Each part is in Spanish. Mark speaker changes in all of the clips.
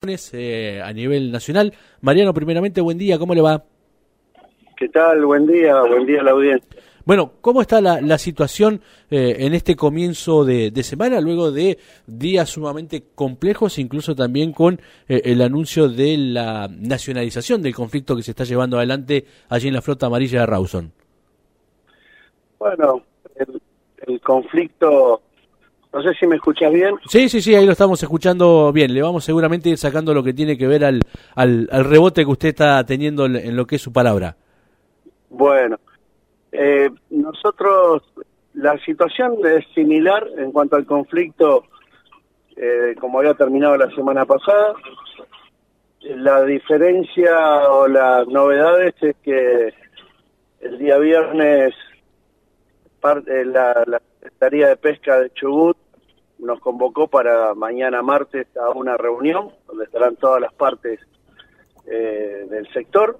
Speaker 1: a nivel nacional. Mariano, primeramente, buen día, ¿cómo le va?
Speaker 2: ¿Qué tal? Buen día a la audiencia.
Speaker 1: Bueno, ¿cómo está la situación en este comienzo de semana, luego de días sumamente complejos, incluso también con el anuncio de la nacionalización del conflicto que se está llevando adelante allí en la Flota Amarilla de Rawson?
Speaker 2: Bueno, el conflicto, no sé si me escuchas bien.
Speaker 1: Sí, ahí lo estamos escuchando bien. Le vamos seguramente a ir sacando lo que tiene que ver al rebote que usted está teniendo en lo que es su palabra.
Speaker 2: Bueno, nosotros, la situación es similar en cuanto al conflicto, como había terminado la semana pasada. La diferencia o las novedades es que el día viernes la Secretaría de Pesca de Chubut nos convocó para mañana martes a una reunión donde estarán todas las partes del sector,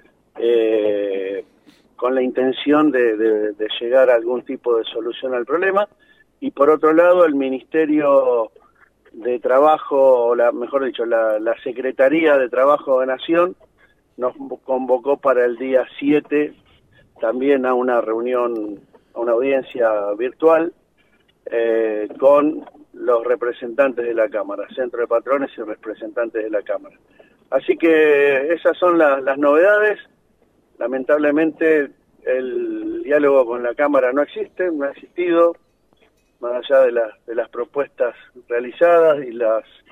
Speaker 2: con la intención de llegar a algún tipo de solución al problema. Y por otro lado, el Ministerio de Trabajo, o mejor dicho, la Secretaría de Trabajo de Nación nos convocó para el día 7 también a una reunión, a una audiencia virtual con los representantes de la Cámara, Centro de Patrones y representantes de la Cámara. Así que esas son las novedades. Lamentablemente el diálogo con la Cámara no existe, no ha existido, más allá de las propuestas realizadas y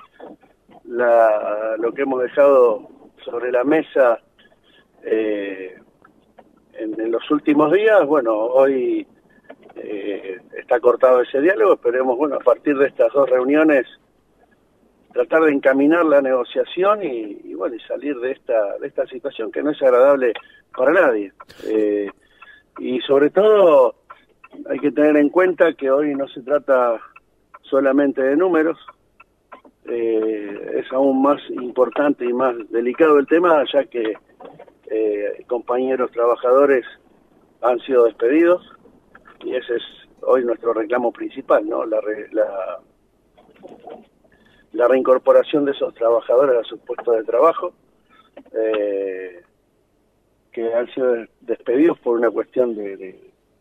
Speaker 2: lo que hemos dejado sobre la mesa en los últimos días. Bueno, hoy está cortado ese diálogo. Esperemos, bueno, a partir de estas dos reuniones tratar de encaminar la negociación y bueno, y salir de esta situación que no es agradable para nadie. Y sobre todo hay que tener en cuenta que hoy no se trata solamente de números, es aún más importante y más delicado el tema, ya que compañeros trabajadores han sido despedidos y ese es hoy nuestro reclamo principal, ¿no? La reincorporación de esos trabajadores a sus puestos de trabajo, que han sido despedidos por una cuestión de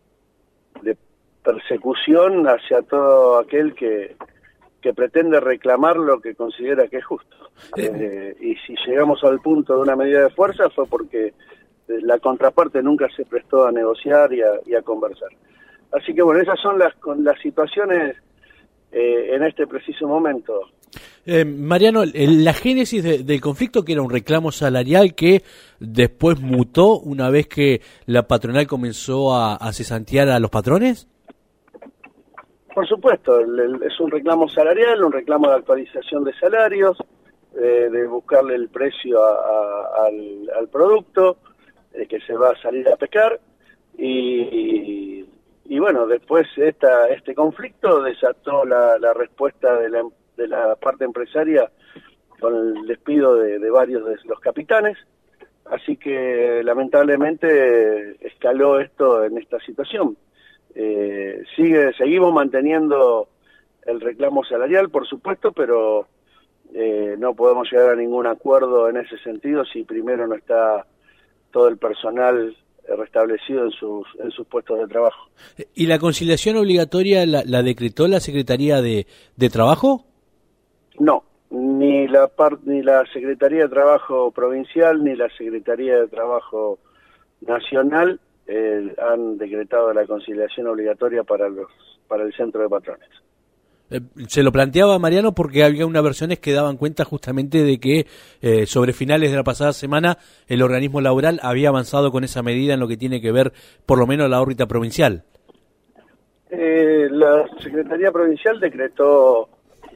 Speaker 2: persecución hacia todo aquel que pretende reclamar lo que considera que es justo. Y si llegamos al punto de una medida de fuerza fue porque la contraparte nunca se prestó a negociar y a conversar. Así que bueno, esas son las situaciones en este preciso momento.
Speaker 1: Mariano, la génesis del conflicto, que era un reclamo salarial que después mutó una vez que la patronal comenzó a cesantear a los patrones.
Speaker 2: Por supuesto, es un reclamo salarial, un reclamo de actualización de salarios, de buscarle el precio al producto que se va a salir a pescar, y bueno, después este conflicto desató la respuesta de la parte empresaria con el despido de varios de los capitanes. Así que lamentablemente escaló esto en esta situación. Seguimos manteniendo el reclamo salarial, por supuesto, pero no podemos llegar a ningún acuerdo en ese sentido si primero no está todo el personal restablecido en sus puestos de trabajo.
Speaker 1: ¿Y la conciliación obligatoria la decretó la Secretaría de Trabajo?
Speaker 2: No, ni la Secretaría de Trabajo provincial ni la Secretaría de Trabajo nacional han decretado la conciliación obligatoria para el Centro de Patrones.
Speaker 1: Se lo planteaba Mariano porque había unas versiones que daban cuenta justamente de que sobre finales de la pasada semana el organismo laboral había avanzado con esa medida en lo que tiene que ver por lo menos la órbita provincial.
Speaker 2: La Secretaría Provincial decretó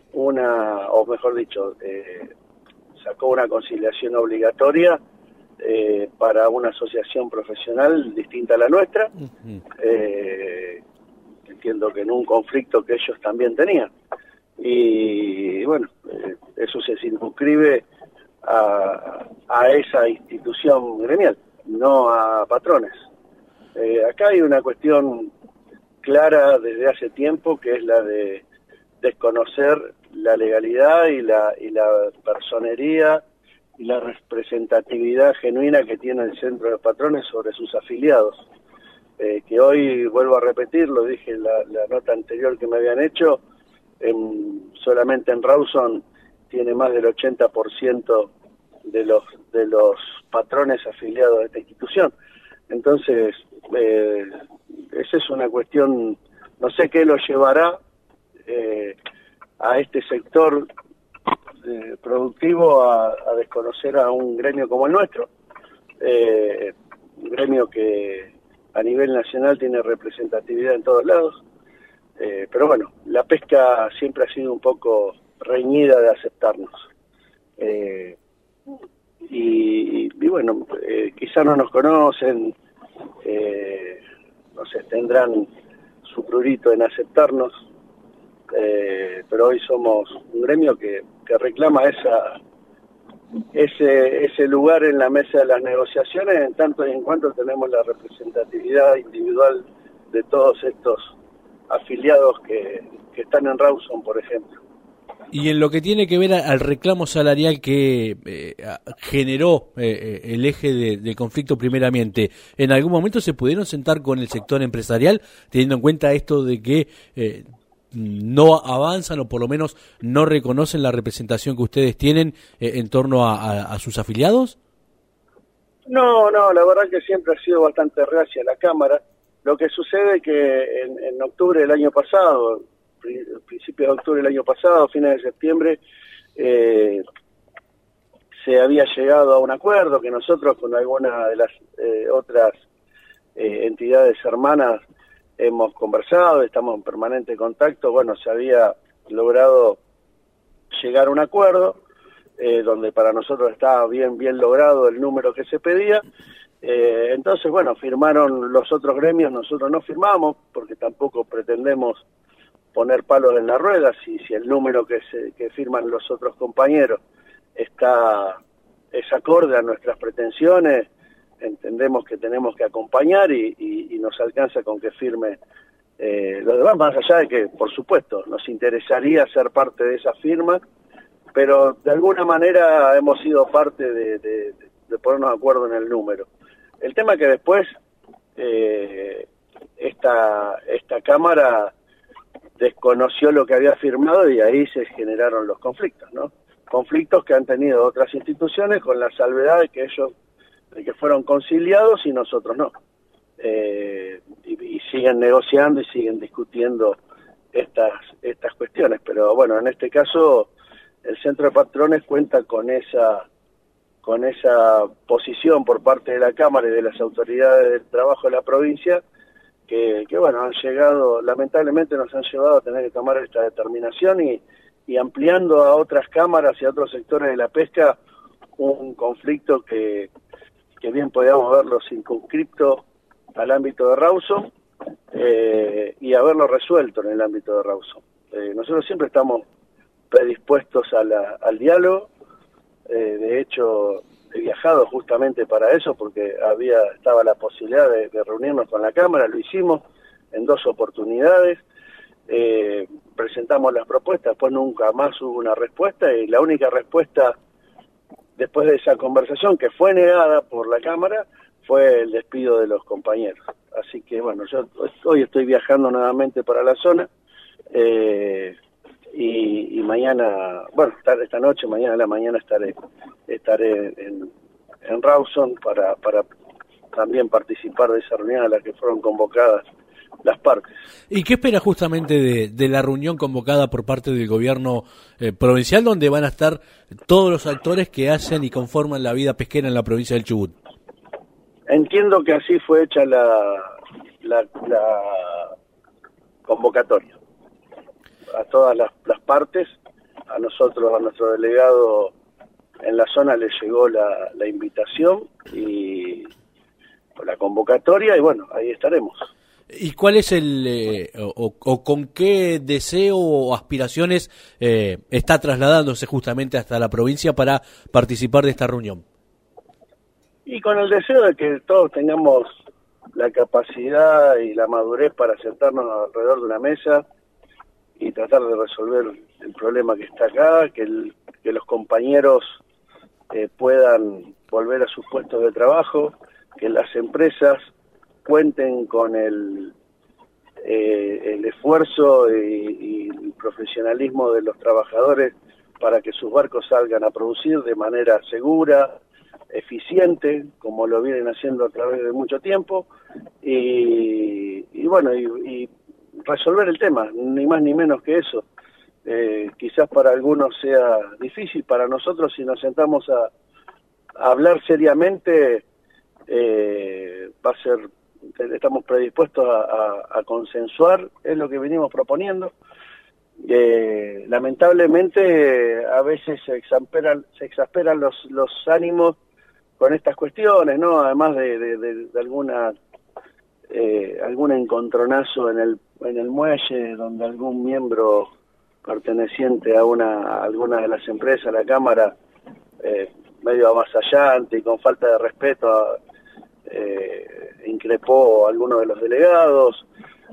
Speaker 2: sacó una conciliación obligatoria para una asociación profesional distinta a la nuestra. Uh-huh. Entiendo que en un conflicto que ellos también tenían. Y bueno, eso se circunscribe a esa institución gremial, no a patrones. Acá hay una cuestión clara desde hace tiempo, que es la de desconocer la legalidad y la personería y la representatividad genuina que tiene el Centro de Patrones sobre sus afiliados. Que hoy, vuelvo a repetir, lo dije en la nota anterior que me habían hecho, solamente en Rawson tiene más del 80% de los patrones afiliados a esta institución. Entonces, esa es una cuestión, no sé qué lo llevará a este sector productivo a desconocer a un gremio como el nuestro, un gremio que a nivel nacional tiene representatividad en todos lados, pero bueno, la pesca siempre ha sido un poco reñida de aceptarnos. Y bueno, quizá no nos conocen, no sé, tendrán su prurito en aceptarnos, pero hoy somos un gremio que reclama ese lugar en la mesa de las negociaciones, en tanto y en cuanto tenemos la representatividad individual de todos estos afiliados que están en Rawson, por ejemplo.
Speaker 1: Y en lo que tiene que ver al reclamo salarial que generó el eje de conflicto primeramente, ¿en algún momento se pudieron sentar con el sector empresarial, teniendo en cuenta esto de que no avanzan o por lo menos no reconocen la representación que ustedes tienen en torno a sus afiliados?
Speaker 2: No, la verdad que siempre ha sido bastante reacia la Cámara. Lo que sucede es que en octubre del año pasado, principios de octubre del año pasado, fines de septiembre, se había llegado a un acuerdo que nosotros con alguna de las otras entidades hermanas hemos conversado, estamos en permanente contacto. Bueno, se había logrado llegar a un acuerdo donde para nosotros estaba bien logrado el número que se pedía. Entonces, bueno, firmaron los otros gremios, nosotros no firmamos porque tampoco pretendemos poner palos en la rueda. Si el número que firman los otros compañeros es acorde a nuestras pretensiones, entendemos que tenemos que acompañar y nos alcanza con que firme los demás, más allá de que, por supuesto, nos interesaría ser parte de esa firma, pero de alguna manera hemos sido parte de ponernos de acuerdo en el número. El tema que después esta Cámara desconoció lo que había firmado y ahí se generaron los conflictos, ¿no? Conflictos que han tenido otras instituciones con la salvedad de que fueron conciliados y nosotros no. Y siguen negociando y siguen discutiendo estas cuestiones. Pero bueno, en este caso el Centro de Patrones cuenta con esa posición por parte de la Cámara y de las autoridades del trabajo de la provincia que bueno, han llegado, lamentablemente nos han llevado a tener que tomar esta determinación y ampliando a otras cámaras y a otros sectores de la pesca un conflicto que bien podíamos verlo circunscripto al ámbito de Rawson y haberlo resuelto en el ámbito de Rawson. Nosotros siempre estamos predispuestos al diálogo. De hecho, he viajado justamente para eso porque estaba la posibilidad de reunirnos con la Cámara. Lo hicimos en 2 oportunidades, presentamos las propuestas, después nunca más hubo una respuesta y la única respuesta después de esa conversación, que fue negada por la Cámara, fue el despido de los compañeros. Así que bueno, yo hoy estoy viajando nuevamente para la zona y mañana, bueno, esta noche, mañana a la mañana estaré en Rawson para también participar de esa reunión a la que fueron convocadas las partes.
Speaker 1: ¿Y qué espera justamente de la reunión convocada por parte del gobierno provincial, donde van a estar todos los actores que hacen y conforman la vida pesquera en la provincia del Chubut?
Speaker 2: Entiendo que así fue hecha la convocatoria. A todas las partes, a nosotros, a nuestro delegado en la zona le llegó la invitación y la convocatoria y bueno, ahí estaremos.
Speaker 1: ¿Y cuál es o con qué deseo o aspiraciones está trasladándose justamente hasta la provincia para participar de esta reunión?
Speaker 2: Y con el deseo de que todos tengamos la capacidad y la madurez para sentarnos alrededor de una mesa y tratar de resolver el problema que está acá, que los compañeros puedan volver a sus puestos de trabajo, que las empresas cuenten con el esfuerzo y el profesionalismo de los trabajadores para que sus barcos salgan a producir de manera segura, eficiente, como lo vienen haciendo a través de mucho tiempo, y resolver el tema, ni más ni menos que eso. Quizás para algunos sea difícil, para nosotros si nos sentamos a hablar seriamente, va a ser, estamos predispuestos a consensuar, es lo que venimos proponiendo. Lamentablemente a veces se exasperan los ánimos con estas cuestiones, ¿no? Además de algún encontronazo en el muelle, donde algún miembro perteneciente a alguna de las empresas, a la Cámara, medio avasallante y con falta de respeto, increpó a alguno de los delegados,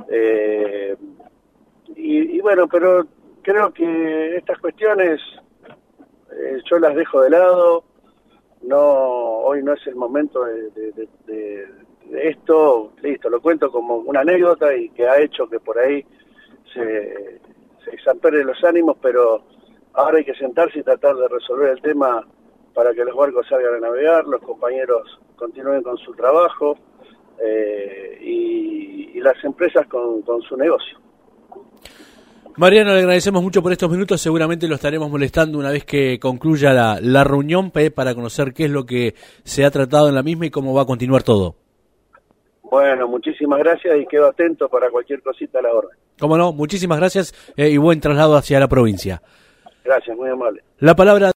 Speaker 2: y bueno, pero creo que estas cuestiones yo las dejo de lado. Hoy no es el momento de esto. Listo, lo cuento como una anécdota y que ha hecho que por ahí se exasperen los ánimos, pero ahora hay que sentarse y tratar de resolver el tema para que los barcos salgan a navegar, los compañeros continúen con su trabajo, y las empresas con su negocio.
Speaker 1: Mariano, le agradecemos mucho por estos minutos. Seguramente lo estaremos molestando una vez que concluya la reunión para conocer qué es lo que se ha tratado en la misma y cómo va a continuar todo.
Speaker 2: Bueno, muchísimas gracias y quedo atento para cualquier cosita a la orden.
Speaker 1: Cómo no, muchísimas gracias y buen traslado hacia la provincia.
Speaker 2: Gracias, muy amable.
Speaker 1: La palabra